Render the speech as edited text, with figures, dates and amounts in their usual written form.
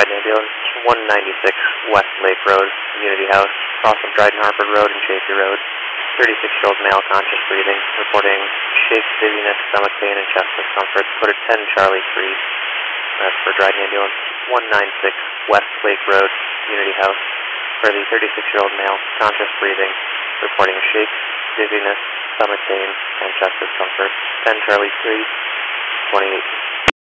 Dryden Ambulance, 196 West Lake Road, Community House, cross of Dryden Harford Road and Chaffee Road. 36-year-old male, conscious breathing, reporting shakes, dizziness, stomach pain, and chest discomfort. Coded 10 Charlie 3. That's for Dryden Ambulance, 196 West Lake Road, Community House, for the 36-year-old male, conscious breathing, reporting shakes, dizziness, stomach pain, and chest discomfort. 10 Charlie 3, 28.